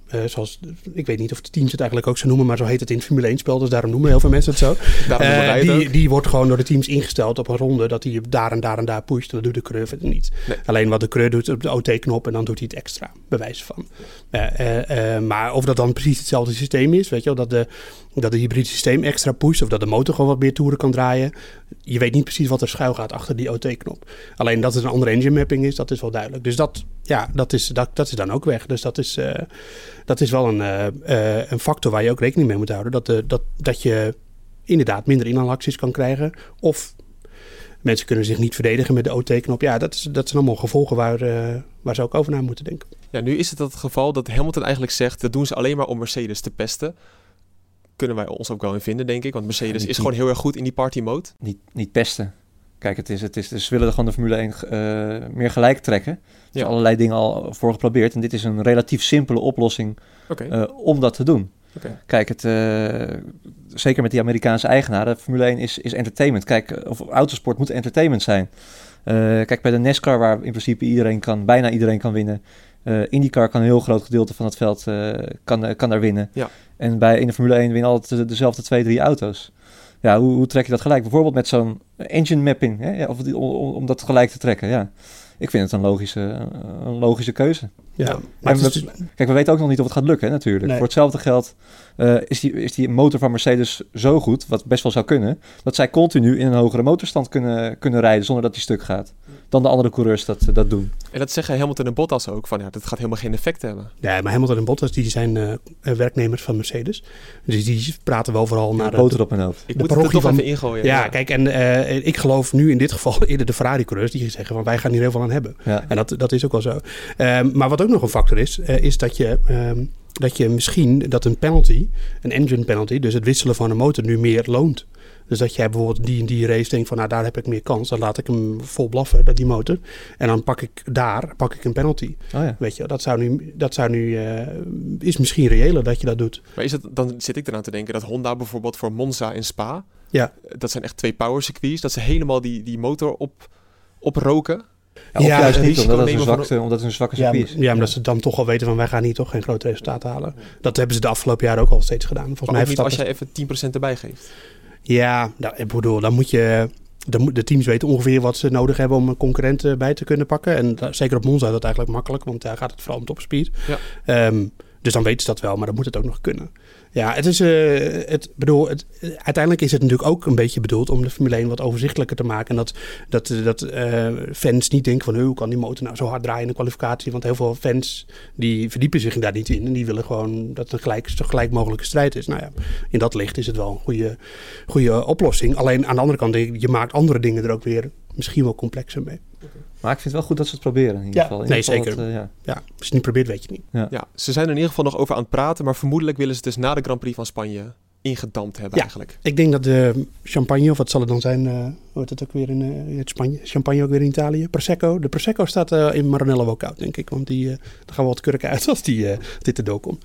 Speaker 2: Uh, zoals, ik weet niet of de teams het eigenlijk ook zo noemen, maar zo heet het in het Formule één spel. Dus daarom noemen heel veel mensen het zo. Uh, die, die wordt gewoon door de teams ingesteld op een ronde dat hij daar en daar en daar pusht. En dat doet de coureur verder niet. Nee. Alleen wat de coureur doet op de O T-knop en dan doet hij het extra. Bewijs van. Uh, uh, uh, maar of dat dan precies hetzelfde systeem is, weet je wel, dat de, dat de hybride systeem extra pusht of dat de motor gewoon wat meer toeren kan draaien. Je weet niet precies wat er schuil gaat achter die O T-knop. Alleen dat het een andere engine mapping is, dat is wel duidelijk. Dus dat, ja, dat, is, dat, dat is dan ook weg. Dus dat is, uh, dat is wel een, uh, uh, een factor waar je ook rekening mee moet houden. Dat, de, dat, dat je inderdaad minder inhaalacties kan krijgen. Of mensen kunnen zich niet verdedigen met de O T-knop. Ja, dat, is, dat zijn allemaal gevolgen waar, uh, waar ze ook over na moeten denken.
Speaker 1: Ja, nu is het het geval dat Hamilton eigenlijk zegt, dat doen ze alleen maar om Mercedes te pesten. Kunnen wij ons ook wel in vinden, denk ik. Want Mercedes ja, is gewoon heel erg goed in die party mode.
Speaker 3: Niet, niet pesten. Kijk, het is, het is, dus ze willen gewoon de Formule één uh, meer gelijk trekken. Er zijn ja. allerlei dingen al voor geprobeerd. En dit is een relatief simpele oplossing okay. uh, om dat te doen. Okay. Kijk, het, uh, zeker met die Amerikaanse eigenaren, Formule één is, is entertainment. Kijk, of autosport moet entertainment zijn. Uh, kijk, bij de NASCAR, waar in principe iedereen kan, bijna iedereen kan winnen. Uh, IndyCar kan een heel groot gedeelte van het veld uh, kan, uh, kan daar winnen. Ja. En bij in de Formule één winnen altijd dezelfde twee, drie auto's. Ja, hoe, hoe trek je dat gelijk? Bijvoorbeeld met zo'n engine mapping, hè? Ja, of om, om dat gelijk te trekken, ja. Ik vind het een logische, een logische keuze. Ja, maar we, dus... Kijk, we weten ook nog niet of het gaat lukken, hè, natuurlijk. Nee. Voor hetzelfde geld uh, is, die, is die motor van Mercedes zo goed, wat best wel zou kunnen, dat zij continu in een hogere motorstand kunnen, kunnen rijden zonder dat die stuk gaat. Dan de andere coureurs dat, dat doen.
Speaker 1: En dat zeggen Hamilton en Bottas ook, van ja, dat gaat helemaal geen effect hebben.
Speaker 2: Ja, maar Hamilton en Bottas, die zijn uh, werknemers van Mercedes. Dus die praten wel vooral naar...
Speaker 3: de boter op hun hoofd.
Speaker 1: Ik moet het er toch van... even ingooien.
Speaker 2: Ja, ja. Kijk, en uh, ik geloof nu in dit geval eerder de Ferrari-coureurs die zeggen van wij gaan hier heel veel aan hebben. Ja. En dat, dat is ook wel zo. Uh, maar wat ook nog een factor is, uh, is dat je... Uh, dat je misschien dat een penalty, een engine penalty, dus het wisselen van een motor nu meer loont. Dus dat jij bijvoorbeeld die en die race denkt van nou daar heb ik meer kans, dan laat ik hem vol blaffen, dat die motor. En dan pak ik daar, pak ik een penalty. Oh ja. Weet je, dat zou nu, dat zou nu uh, is misschien reëler dat je dat doet.
Speaker 1: Maar is het, dan zit ik eraan te denken dat Honda bijvoorbeeld voor Monza en Spa,
Speaker 2: ja.
Speaker 1: dat zijn echt twee power circuits, dat ze helemaal die, die motor op, oproken.
Speaker 3: Ja, of ja, juist niet, omdat het, een zwakte, een... omdat het een zwakke circuit is.
Speaker 2: Ja, maar ja. dat ze dan toch al weten van wij gaan hier toch geen groot resultaat halen. Dat hebben ze de afgelopen jaren ook al steeds gedaan. Volgens
Speaker 1: maar
Speaker 2: mij
Speaker 1: ook niet als je even tien procent erbij geeft.
Speaker 2: Ja, nou, ik bedoel, dan moet je... De, de teams weten ongeveer wat ze nodig hebben om een concurrent bij te kunnen pakken. En uh, zeker op Monza is dat eigenlijk makkelijk, want daar gaat het vooral om topspeed. Ja. Um, dus dan weten ze dat wel, maar dan moet het ook nog kunnen. Ja, het is, uh, het, bedoel, het, uiteindelijk is het natuurlijk ook een beetje bedoeld om de Formule één wat overzichtelijker te maken. En dat, dat, dat uh, fans niet denken van, hoe kan die motor nou zo hard draaien in de kwalificatie? Want heel veel fans die verdiepen zich daar niet in. En die willen gewoon dat het een gelijk, zo gelijk mogelijke strijd is. Nou ja, in dat licht is het wel een goede, goede oplossing. Alleen aan de andere kant, je maakt andere dingen er ook weer misschien wel complexer mee.
Speaker 3: Maar ik vind het wel goed dat ze het proberen in ieder
Speaker 2: ja,
Speaker 3: geval. In
Speaker 2: nee,
Speaker 3: ieder geval
Speaker 2: zeker.
Speaker 3: Het, uh, ja.
Speaker 2: ja, als je het niet probeert, weet je het niet.
Speaker 1: Ja. ja, ze zijn er in ieder geval nog over aan het praten, maar vermoedelijk willen ze het dus na de Grand Prix van Spanje ingedampt hebben
Speaker 2: ja,
Speaker 1: eigenlijk.
Speaker 2: Ik denk dat de champagne, of wat zal het dan zijn, uh, hoe heet het ook weer in, uh, in het Spanje? Champagne ook weer in Italië. Prosecco. De Prosecco staat uh, in Maranello ook koud, denk ik. Want die, uh, daar gaan we wat kurken uit als die, uh, dit erdoor komt.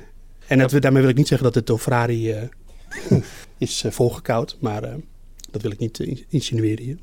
Speaker 2: En dat, ja. daarmee wil ik niet zeggen dat het door Ferrari uh, is uh, volgekoud, maar uh, dat wil ik niet uh, insinueren hier.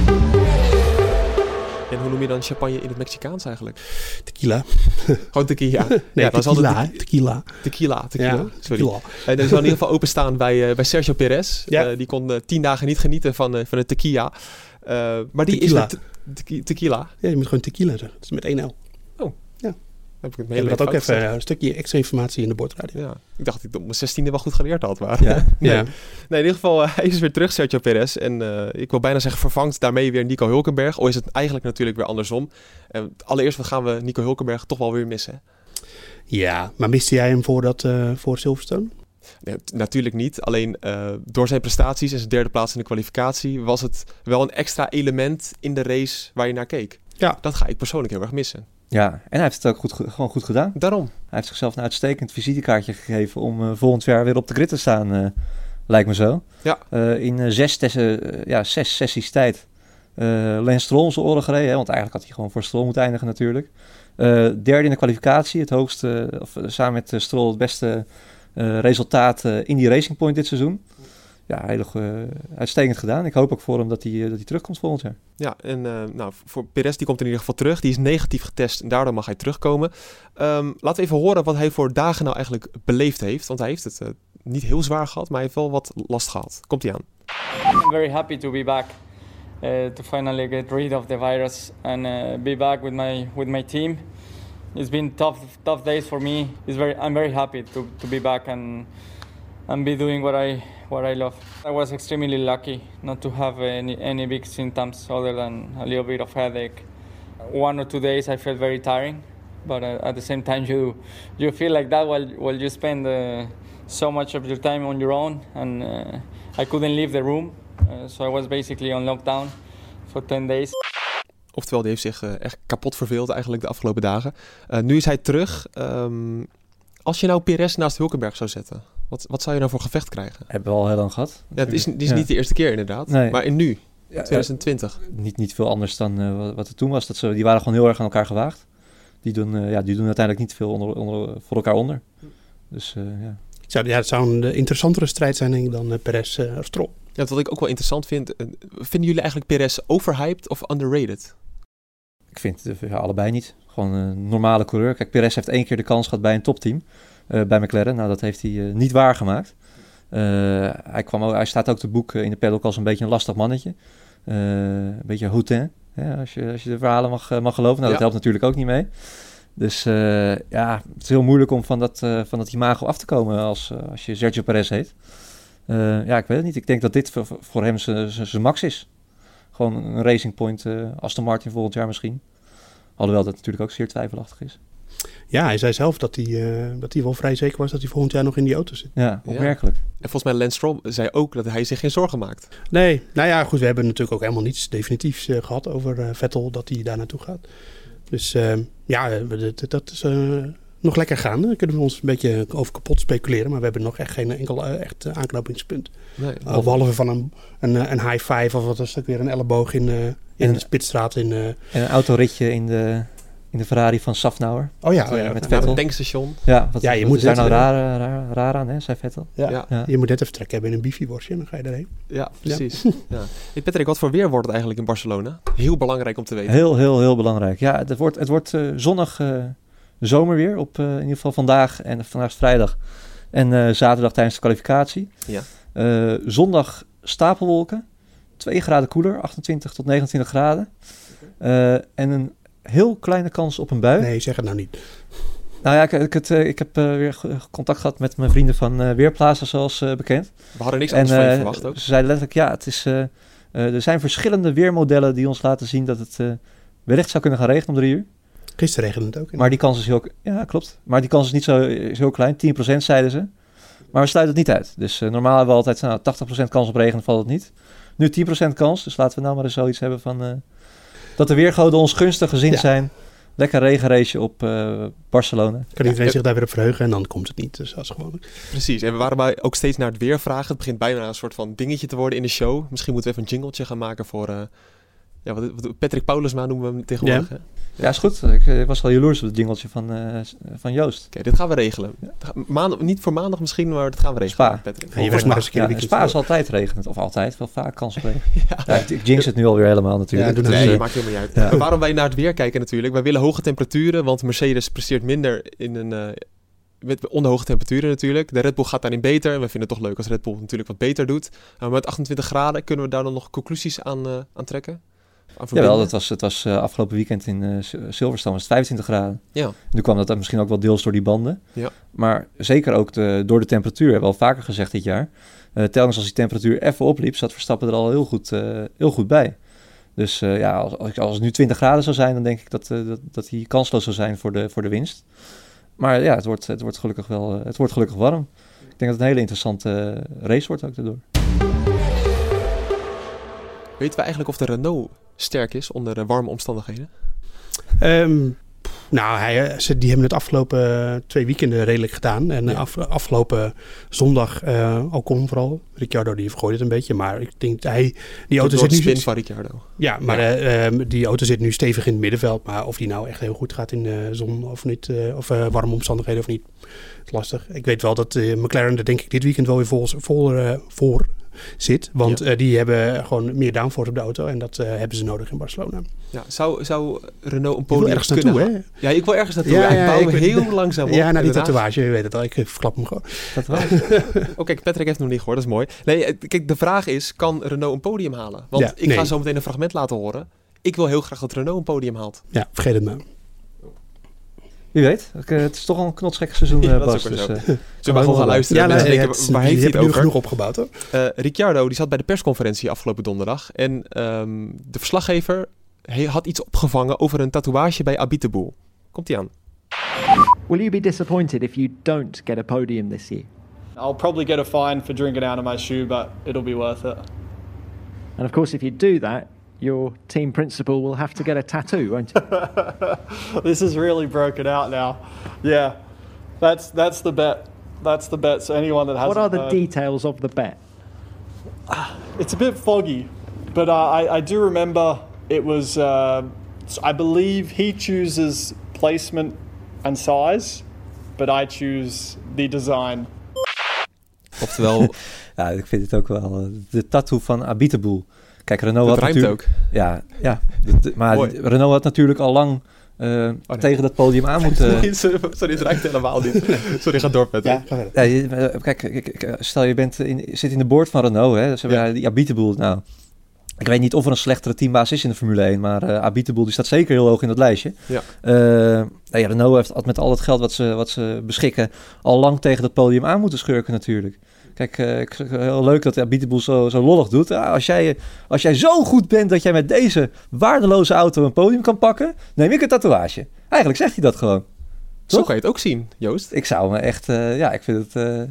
Speaker 1: En hoe noem je dan champagne in het Mexicaans eigenlijk?
Speaker 2: Tequila.
Speaker 1: Gewoon tequila.
Speaker 2: nee,
Speaker 1: ja,
Speaker 2: tequila,
Speaker 1: te-
Speaker 2: tequila.
Speaker 1: Tequila. Tequila.
Speaker 2: Ja,
Speaker 1: sorry.
Speaker 2: tequila.
Speaker 1: En dat zou in ieder geval openstaan bij, uh, bij Sergio Perez.
Speaker 2: Ja.
Speaker 1: Uh, die kon uh, tien dagen niet genieten van, uh, van de tequila. Uh, maar die
Speaker 2: tequila.
Speaker 1: is met te- tequila.
Speaker 2: Ja, je moet gewoon tequila zeggen. Dat is met één L.
Speaker 1: Oh.
Speaker 2: Ja.
Speaker 1: Heb ik het
Speaker 2: ik heb dat ook even uh, een stukje extra informatie in de bordradio.
Speaker 1: Ja, ik dacht dat ik op mijn zestiende wel goed geleerd had. Maar.
Speaker 2: Ja.
Speaker 1: nee.
Speaker 2: ja.
Speaker 1: nee, in ieder geval, uh, hij is weer terug, Sergio Perez. En uh, ik wil bijna zeggen, vervangt daarmee weer Nico Hülkenberg. Of is het eigenlijk natuurlijk weer andersom. Uh, allereerst wat gaan we Nico Hülkenberg toch wel weer missen.
Speaker 2: Ja, maar miste jij hem voor, dat, uh, voor Silverstone?
Speaker 1: Nee, t- natuurlijk niet. Alleen uh, door zijn prestaties en zijn derde plaats in de kwalificatie was het wel een extra element in de race waar je naar keek.
Speaker 2: Ja.
Speaker 1: Dat ga ik persoonlijk heel erg missen.
Speaker 3: Ja, en hij heeft het ook goed, gewoon goed gedaan.
Speaker 1: Daarom.
Speaker 3: Hij heeft zichzelf een uitstekend visitekaartje gegeven om uh, volgend jaar weer op de grid te staan, uh, lijkt me zo.
Speaker 1: Ja.
Speaker 3: Uh, in uh, zes, tessen, uh, ja, zes sessies tijd uh, Lance Stroll in zijn oren gereden, hè, want eigenlijk had hij gewoon voor Stroll moeten eindigen natuurlijk. Uh, derde in de kwalificatie, het hoogste, uh, of uh, samen met uh, Stroll het beste uh, resultaat uh, in die Racing Point dit seizoen. ja, heel uh, uitstekend gedaan. Ik hoop ook voor hem dat hij, uh, dat hij terugkomt volgend jaar.
Speaker 1: Ja, en uh, nou, voor Perez, die komt in ieder geval terug. Die is negatief getest en daardoor mag hij terugkomen. Um, laten we even horen wat hij voor dagen nou eigenlijk beleefd heeft. Want hij heeft het uh, niet heel zwaar gehad, maar hij heeft wel wat last gehad. Komt hij aan.
Speaker 8: I'm very happy to be back. Uh, to finally get rid of the virus and uh, be back with my with my team. It's been tough tough days for me. It's very I'm very happy to, to be back and and be doing what I what I love. I was extremely lucky not to have any any big symptoms other than a little bit of headache. One or two days I felt very tiring, but uh, at the same time you you feel like that while while you spend uh, so much of your time on your own, and uh, I couldn't leave the room. Uh, so I was basically on lockdown for ten days.
Speaker 1: Oftewel, die heeft zich uh, echt kapot verveeld eigenlijk de afgelopen dagen. Uh, nu is hij terug. Um, als je nou Perez naast Hülkenberg zou zetten, wat, wat zou je nou voor gevecht krijgen?
Speaker 3: Hebben we al heel lang gehad.
Speaker 1: Ja, het is, het is
Speaker 3: ja.
Speaker 1: niet de eerste keer inderdaad, nee. Maar in nu,
Speaker 3: ja,
Speaker 1: twintig twintig.
Speaker 3: Ja, niet, niet veel anders dan uh, wat, wat er toen was. Dat ze, die waren gewoon heel erg aan elkaar gewaagd. Die doen, uh, ja, die doen uiteindelijk niet veel onder, onder, voor elkaar onder. Dus uh, ja.
Speaker 2: Ja, ja, het zou een uh, interessantere strijd zijn denk ik dan uh, Perez uh, of Stroll.
Speaker 1: Ja, wat ik ook wel interessant vind. Uh, vinden jullie eigenlijk Perez overhyped of underrated?
Speaker 3: Ik vind het ja, allebei niet. Gewoon een normale coureur. Kijk, Perez heeft één keer de kans gehad bij een topteam. Uh, bij McLaren. Nou, dat heeft hij uh, niet waargemaakt. Uh, hij, kwam ook, hij staat ook te boek uh, in de paddock als een beetje een lastig mannetje. Uh, een beetje hautain. Ja, als, je, als je de verhalen mag, uh, mag geloven. Nou, dat ja. helpt natuurlijk ook niet mee. Dus uh, ja, het is heel moeilijk om van dat, uh, van dat imago af te komen als, uh, als je Sergio Perez heet. Uh, ja, ik weet het niet. Ik denk dat dit voor, voor hem zijn max is. Gewoon een Racing Point uh, Aston Martin volgend jaar misschien. Alhoewel dat natuurlijk ook zeer twijfelachtig is.
Speaker 2: Ja, hij zei zelf dat hij, uh, dat hij wel vrij zeker was dat hij volgend jaar nog in die auto zit.
Speaker 3: Ja, opmerkelijk.
Speaker 1: Ja. En volgens mij Lance Stroll zei ook dat hij zich geen zorgen maakt.
Speaker 2: Nee, nou ja, goed. We hebben natuurlijk ook helemaal niets definitiefs uh, gehad over uh, Vettel dat hij daar naartoe gaat. Dus uh, ja, dat, dat is uh, nog lekker gaan. Daar kunnen we ons een beetje over kapot speculeren. Maar we hebben nog echt geen enkel uh, echt uh, aanknopingspunt. Nee, uh, behalve van een, een, een high five of wat is dat weer, een elleboog in, uh, in en, de Spitstraat. In, uh,
Speaker 3: en een autoritje in de, in de Ferrari van Safnauer.
Speaker 2: Oh ja,
Speaker 3: met,
Speaker 2: oh ja.
Speaker 3: Uh, met
Speaker 1: ja,
Speaker 3: Vettel.
Speaker 1: Het tankstation.
Speaker 3: Ja, wat,
Speaker 2: ja je
Speaker 3: wat
Speaker 2: moet
Speaker 3: is daar nou raar, raar, raar aan, hè, zei Vettel.
Speaker 2: Ja, ja. Ja. Je moet net even trek hebben in een bifiworstje en dan ga je erheen.
Speaker 1: Ja, precies. Ja. Ja. Hey Patrick, wat voor weer wordt het eigenlijk in Barcelona? Heel belangrijk om te weten.
Speaker 3: Heel, heel, heel belangrijk. Ja, het wordt, het wordt uh, zonnig uh, zomerweer op uh, in ieder geval vandaag en vandaag is vrijdag en uh, zaterdag tijdens de kwalificatie.
Speaker 1: Ja.
Speaker 3: Uh, zondag stapelwolken, twee graden koeler, achtentwintig tot negenentwintig graden. Uh, en een heel kleine kans op een bui.
Speaker 2: Nee, zeg het nou niet.
Speaker 3: Nou ja, ik, ik, het, ik heb uh, weer contact gehad met mijn vrienden van uh, Weerplaza, zoals uh, bekend.
Speaker 1: We hadden niks anders en, uh, van je verwacht ook.
Speaker 3: Ze zeiden letterlijk, ja, het is, uh, uh, er zijn verschillende weermodellen die ons laten zien dat het uh, wellicht zou kunnen gaan regenen om drie uur.
Speaker 2: Gisteren regende het ook.
Speaker 3: Maar die kans is heel, ja, klopt. Maar die kans is niet zo, is heel klein, tien procent zeiden ze. Maar we sluiten het niet uit. Dus uh, normaal hebben we altijd nou, tachtig procent kans op regen, valt het niet. Nu tien procent kans, dus laten we nou maar eens zoiets hebben van Uh, dat de weergoden ons gunstig gezind ja. zijn. Lekker regenrace op uh, Barcelona.
Speaker 2: Kan iedereen ja, zich daar weer op verheugen en dan komt het niet. Dus dat is gewoon.
Speaker 1: Precies. En we waren bij ook steeds naar het weer vragen. Het begint bijna een soort van dingetje te worden in de show. Misschien moeten we even een jingletje gaan maken voor Uh, ja, wat, wat Patrick Paulusma noemen we hem tegenwoordig. Ja,
Speaker 3: ja is goed. Ik, ik was al jaloers op het jingletje van, uh, van Joost.
Speaker 1: Oké, okay, dit gaan we regelen. Ja. Maandag, niet voor maandag misschien, maar dat gaan we regelen.
Speaker 3: Spa.
Speaker 1: Patrick.
Speaker 2: Ja, je was maar eens een keer
Speaker 3: ja, Spa is altijd regenend. Of altijd. Wel vaak kans op regen.
Speaker 1: ja.
Speaker 3: Ja, ik, ik jinx het nu alweer helemaal natuurlijk.
Speaker 1: Ja, dus, nee, dat maakt helemaal niet uit. Ja. Waarom wij naar het weer kijken natuurlijk. Wij willen hoge temperaturen, want Mercedes presteert minder in een Uh, met onderhoge temperaturen natuurlijk. De Red Bull gaat daarin beter. En we vinden het toch leuk als Red Bull natuurlijk wat beter doet. Uh, met achtentwintig graden kunnen we daar dan nog conclusies aan, uh, aan trekken?
Speaker 3: Jawel, dat was, het was uh, afgelopen weekend in uh, Silverstone was het vijfentwintig graden.
Speaker 1: Ja.
Speaker 3: Nu kwam dat misschien ook wel deels door die banden.
Speaker 1: Ja.
Speaker 3: Maar zeker ook de, door de temperatuur, hebben we al vaker gezegd dit jaar. Uh, telkens als die temperatuur even opliep, zat Verstappen er al heel goed, uh, heel goed bij. Dus uh, ja, als, als het nu twintig graden zou zijn, dan denk ik dat, uh, dat, dat hij kansloos zou zijn voor de, voor de winst. Maar ja, het wordt, het wordt gelukkig wel uh, het wordt gelukkig warm. Ik denk dat het een hele interessante uh, race wordt ook daardoor.
Speaker 1: Weten we eigenlijk of de Renault sterk is onder uh, warme omstandigheden?
Speaker 2: Um, nou, hij, ze, die hebben het afgelopen uh, twee weekenden redelijk gedaan. En ja. af, afgelopen zondag uh, Ocon vooral. Ricciardo die vergooide het een beetje. Maar ik denk dat hij... Die auto zit nu
Speaker 1: spin van Ricciardo.
Speaker 2: Ja, maar ja. Uh, uh, die auto zit nu stevig in het middenveld. Maar of die nou echt heel goed gaat in de uh, zon of niet. Uh, of uh, warme omstandigheden of niet. Is lastig. Ik weet wel dat uh, McLaren er denk ik dit weekend wel weer vol, vol, uh, voor zit. Want
Speaker 1: Ja.
Speaker 2: uh, die hebben gewoon meer downforce op de auto. En dat uh, hebben ze nodig in Barcelona.
Speaker 1: Ja, zou, zou Renault een
Speaker 2: Ik wil
Speaker 1: podium
Speaker 2: ergens
Speaker 1: kunnen
Speaker 2: naartoe,
Speaker 1: ha-
Speaker 2: hè?
Speaker 1: Ja, ik wil ergens naartoe.
Speaker 2: Ja,
Speaker 1: Ja,
Speaker 2: ja,
Speaker 1: ik bouw
Speaker 2: ik
Speaker 1: me
Speaker 2: weet-
Speaker 1: heel langzaam op.
Speaker 2: Ja, naar die
Speaker 1: inderdaad.
Speaker 2: tatoeage, je weet het al. Ik verklap hem gewoon.
Speaker 3: Dat wel.
Speaker 1: Oh, kijk, Patrick heeft het nog niet gehoord, dat is mooi. Nee, eh, kijk, de vraag is, kan Renault een podium halen? Want
Speaker 2: Ja,
Speaker 1: ik
Speaker 2: nee.
Speaker 1: ga zo meteen een fragment laten horen. Ik wil heel graag dat Renault een podium haalt.
Speaker 2: Ja, vergeet het maar.
Speaker 3: Wie weet. Ik, uh, het is toch al een knotsgekke seizoen,
Speaker 1: Ja,
Speaker 3: uh,
Speaker 1: dat
Speaker 3: Bas.
Speaker 1: is ook
Speaker 3: Dus,
Speaker 1: zo.
Speaker 3: uh,
Speaker 1: Zullen we maar gewoon gaan luisteren?
Speaker 2: Ja,
Speaker 1: Mensen
Speaker 2: nee,
Speaker 1: denken,
Speaker 2: het,
Speaker 1: waar
Speaker 2: je
Speaker 1: heeft hij
Speaker 2: hebt
Speaker 1: het
Speaker 2: nu
Speaker 1: over?
Speaker 2: genoeg opgebouwd, hoor.
Speaker 1: Uh, Ricciardo die zat bij de persconferentie afgelopen donderdag. En ehm, de verslaggever he- had iets opgevangen over een tatoeage bij Abiteboul. Komt-ie aan.
Speaker 9: Will you be disappointed if you don't get a podium this year?
Speaker 10: I'll probably get a fine for drinking out of my shoe, but it'll be worth it.
Speaker 9: And of course, if you do that, your team principal will have to get a tattoo, won't he?
Speaker 10: This is really broken out now. Yeah, that's that's the bet. That's the bet. So anyone that has
Speaker 9: What are the details of the bet?
Speaker 10: It's a bit foggy, but uh, I I do remember it was. Uh, I believe he chooses placement and size, but I choose the design.
Speaker 1: Oftewel,
Speaker 3: ja, ik vind het ook wel. Uh, de tattoo van Abiteboul. Kijk, Renault
Speaker 1: dat
Speaker 3: had
Speaker 1: ruimt
Speaker 3: natuurlijk...
Speaker 1: ook.
Speaker 3: Ja, ja de, de, maar
Speaker 1: Mooi.
Speaker 3: Renault had natuurlijk al lang uh,
Speaker 1: nee.
Speaker 3: tegen dat podium aan moeten...
Speaker 1: Sorry, het ruikt helemaal niet. Sorry, ga door, Patrick.
Speaker 2: Ja, ga verder.
Speaker 3: Ja, je, uh, kijk, kijk, kijk, stel je bent in, zit in de board van Renault, hè, dus ja. die Abiteboul, nou... Ik weet niet of er een slechtere teambaas is in de Formule één, maar uh, Abiteboul die staat zeker heel hoog in dat lijstje.
Speaker 1: Ja.
Speaker 3: Uh, ja, Renault heeft had met al het geld wat ze, wat ze beschikken al lang tegen dat podium aan moeten schurken natuurlijk. Kijk, uh, ik, heel leuk dat Abiteboul zo, zo lollig doet. Ja, als, jij, als jij zo goed bent dat jij met deze waardeloze auto een podium kan pakken, neem ik een tatoeage. Eigenlijk zegt hij dat gewoon.
Speaker 1: Zo
Speaker 3: Toch?
Speaker 1: kan je het ook zien, Joost.
Speaker 3: Ik zou me echt, uh, ja, ik vind het... Uh,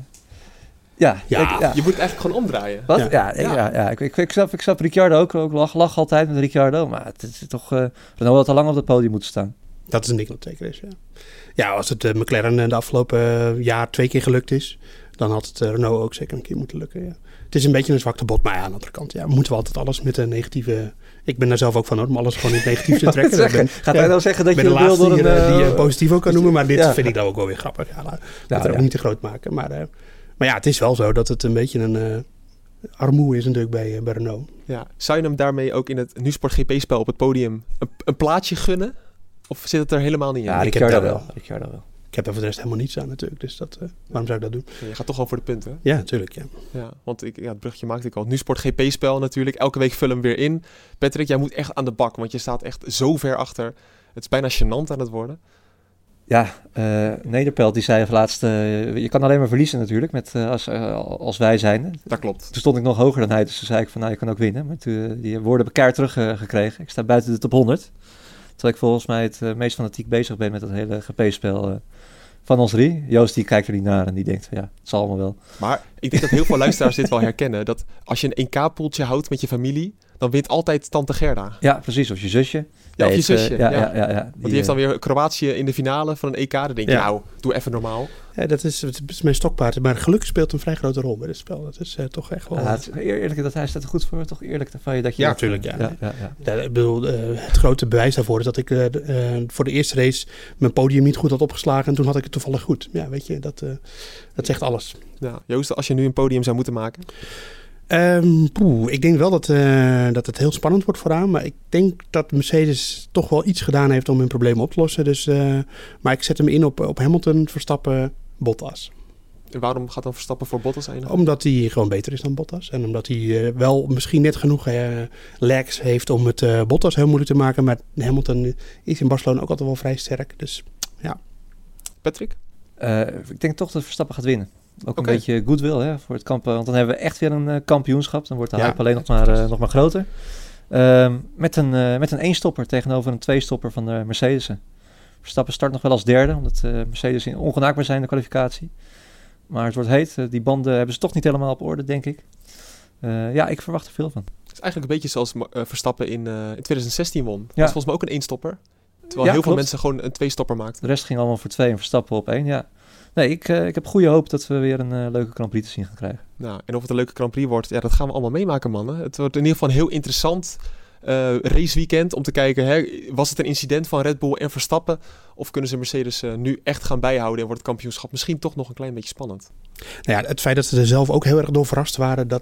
Speaker 3: Ja,
Speaker 2: Ja,
Speaker 3: ik, ja.
Speaker 1: Je moet het eigenlijk gewoon omdraaien.
Speaker 3: Wat?
Speaker 2: Ja.
Speaker 3: Ja, ja, ja, ja. Ik, ik, ik, snap, ik snap Ricciardo ook. Ik lach, lach altijd met Ricciardo. Maar het is toch... Uh, Renault had al lang op het podium moeten staan.
Speaker 2: Dat is een ding dat zeker is, ja. Ja, als het uh, McLaren de afgelopen uh, jaar twee keer gelukt is, dan had het uh, Renault ook zeker een keer moeten lukken, ja. Het is een beetje een zwakte bot, maar ja, aan de andere kant, ja, moeten we altijd alles met een negatieve... Ik ben daar zelf ook van, hoor, om alles gewoon in het negatief te trekken.
Speaker 3: Zeggen,
Speaker 2: ben,
Speaker 3: gaat
Speaker 2: ja,
Speaker 3: hij nou zeggen dat
Speaker 2: ben
Speaker 3: je
Speaker 2: de
Speaker 3: wil
Speaker 2: laatste
Speaker 3: door
Speaker 2: die,
Speaker 3: een...
Speaker 2: uh, die je
Speaker 3: uh,
Speaker 2: positief ook kan noemen, maar dit
Speaker 3: ja.
Speaker 2: vind ik dan ook wel weer grappig. Ja, laat
Speaker 3: Ja,
Speaker 2: het er ook
Speaker 3: ja.
Speaker 2: niet te groot maken. Maar, uh, maar ja, het is wel zo dat het een beetje een uh, armoe is natuurlijk bij, uh, bij Renault.
Speaker 1: Ja. Zou je hem daarmee ook in het NuSport G P-spel op het podium een, een plaatsje gunnen? Of zit het er helemaal niet in?
Speaker 3: Ja,
Speaker 2: Ik heb
Speaker 3: Ricciardo
Speaker 2: daar
Speaker 3: wel.
Speaker 2: wel.
Speaker 3: Ricciardo wel.
Speaker 2: Ik heb er voor de rest helemaal niets aan natuurlijk, dus dat, uh, waarom zou ik dat doen?
Speaker 1: Je gaat toch gewoon voor de punten.
Speaker 2: Ja, natuurlijk, ja.
Speaker 1: Ja, want ik, ja, het brugje maakte ik al. NuSport G P-spel natuurlijk. Elke week vullen hem weer in. Patrick, jij moet echt aan de bak, want je staat echt zo ver achter. Het is bijna gênant aan het worden.
Speaker 3: Ja, uh, Nederpelt die zei laatst... Uh, je kan alleen maar verliezen natuurlijk, met, uh, als, uh, als wij zijn.
Speaker 1: Dat klopt.
Speaker 3: Toen stond ik nog hoger dan hij, dus toen zei ik van nou, je kan ook winnen. Maar toen, uh, die woorden heb ik elkaar teruggekregen. Uh, ik sta buiten de top honderd. Terwijl ik volgens mij het uh, meest fanatiek bezig ben met dat hele G P-spel uh, van ons drie. Joost die kijkt er niet naar en die denkt van ja, het zal allemaal wel.
Speaker 1: Maar ik denk dat heel veel luisteraars dit wel herkennen. Dat als je een één K-poeltje houdt met je familie, dan wint altijd tante Gerda.
Speaker 3: Ja, precies. Of je zusje.
Speaker 1: Ja,
Speaker 3: nee,
Speaker 1: of je
Speaker 3: het,
Speaker 1: zusje.
Speaker 3: Uh, ja,
Speaker 1: ja.
Speaker 3: ja, ja, ja,
Speaker 1: Want die heeft dan weer Kroatië in de finale van een E K. Dan denk je,
Speaker 2: Ja.
Speaker 1: nou, doe even normaal.
Speaker 2: Ja, dat is, het is mijn stokpaard. Maar geluk speelt een vrij grote rol bij dit spel. Dat is uh, toch echt wel...
Speaker 3: Ja, het is eerlijk, dat hij staat er goed voor. Toch eerlijk van je dat je...
Speaker 2: Ja,
Speaker 3: dat,
Speaker 2: natuurlijk, ja.
Speaker 3: ja, ja, ja.
Speaker 2: Ja, ik bedoel, uh, het grote bewijs daarvoor is dat ik uh, uh, voor de eerste race mijn podium niet goed had opgeslagen. En toen had ik het toevallig goed. Ja, weet je, dat, uh, dat zegt alles.
Speaker 1: Ja, Joost, als je nu een podium zou moeten maken?
Speaker 2: Um, poeh, ik denk wel dat, uh, dat het heel spannend wordt vooraan. Maar ik denk dat Mercedes toch wel iets gedaan heeft om hun problemen op te lossen. Dus, uh, maar ik zet hem in op, op Hamilton, Verstappen, Bottas.
Speaker 1: En waarom gaat dan Verstappen voor Bottas eindigen?
Speaker 2: Omdat hij gewoon beter is dan Bottas. En omdat hij uh, wel misschien net genoeg uh, lags heeft om het uh, Bottas heel moeilijk te maken. Maar Hamilton is in Barcelona ook altijd wel vrij sterk. Dus ja.
Speaker 1: Patrick?
Speaker 3: Uh, ik denk toch dat Verstappen gaat winnen. Ook
Speaker 1: Okay.
Speaker 3: een beetje goodwill hè, voor het kamp. Want dan hebben we echt weer een uh, kampioenschap. Dan wordt de
Speaker 2: Ja.
Speaker 3: hype alleen nog maar, uh, nog maar groter. Uh, met een, uh, met een één-stopper tegenover een twee-stopper van de Mercedes'en. Verstappen start nog wel als derde. Omdat uh, Mercedes ongenaakbaar zijn in de kwalificatie. Maar het wordt heet. Uh, die banden hebben ze toch niet helemaal op orde, denk ik. Uh, ja, ik verwacht er veel van.
Speaker 1: Het is eigenlijk een beetje zoals uh, Verstappen in, uh, in twintig zestien won. Dat
Speaker 3: Ja.
Speaker 1: was volgens mij ook een één-stopper. Terwijl
Speaker 3: Ja,
Speaker 1: heel
Speaker 3: klopt.
Speaker 1: veel mensen gewoon een twee-stopper maakten.
Speaker 3: De rest ging allemaal voor twee en Verstappen op één, ja. Nee, ik, uh, ik heb goede hoop dat we weer een uh, leuke Grand Prix te zien gaan krijgen.
Speaker 1: Nou, en of het een leuke Grand Prix wordt, ja, dat gaan we allemaal meemaken, mannen. Het wordt in ieder geval een heel interessant uh, raceweekend om te kijken, hè, was het een incident van Red Bull en Verstappen? Of kunnen ze Mercedes uh, nu echt gaan bijhouden en wordt het kampioenschap misschien toch nog een klein beetje spannend?
Speaker 2: Nou ja, het feit dat ze er zelf ook heel erg door verrast waren, dat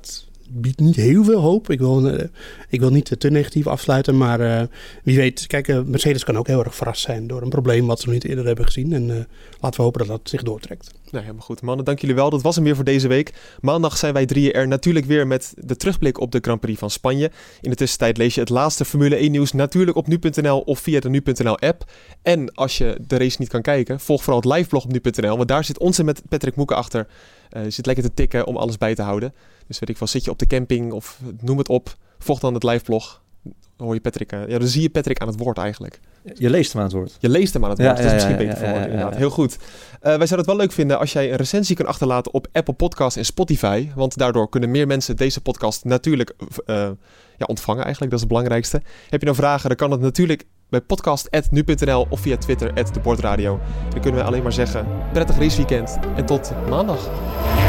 Speaker 2: biedt niet heel veel hoop. Ik wil, uh, ik wil niet te negatief afsluiten, maar uh, wie weet. Kijk, uh, Mercedes kan ook heel erg verrast zijn door een probleem wat ze nog niet eerder hebben gezien. En uh, laten we hopen dat dat zich doortrekt.
Speaker 1: Nou, helemaal goed. Mannen, dank jullie wel. Dat was hem weer voor deze week. Maandag zijn wij drieën er natuurlijk weer met de terugblik op de Grand Prix van Spanje. In de tussentijd lees je het laatste Formule één nieuws natuurlijk op nu punt n l of via de nu punt n l app. En als je de race niet kan kijken, volg vooral het liveblog op nu punt n l. Want daar zit onze met Patrick Moeke achter. Uh, je zit lekker te tikken om alles bij te houden. Dus weet ik wel, zit je op de camping of noem het op. Volg dan het liveblog. Dan hoor je Patrick. Uh, ja, dan zie je Patrick aan het woord eigenlijk.
Speaker 3: Je leest hem aan het woord.
Speaker 1: Je leest hem aan het woord.
Speaker 3: Ja,
Speaker 1: dat is
Speaker 3: ja,
Speaker 1: misschien
Speaker 3: ja,
Speaker 1: beter
Speaker 3: ja,
Speaker 1: voor
Speaker 3: ja, ja,
Speaker 1: inderdaad.
Speaker 3: ja.
Speaker 1: Heel goed. Uh, wij zouden het wel leuk vinden als jij een recensie kan achterlaten op Apple Podcasts en Spotify. Want daardoor kunnen meer mensen deze podcast natuurlijk uh, ja, ontvangen eigenlijk. Dat is het belangrijkste. Heb je nou vragen, dan kan het natuurlijk bij podcast at nu punt n l of via Twitter at de Bordradio. Dan kunnen we alleen maar zeggen, prettig raceweekend en tot maandag.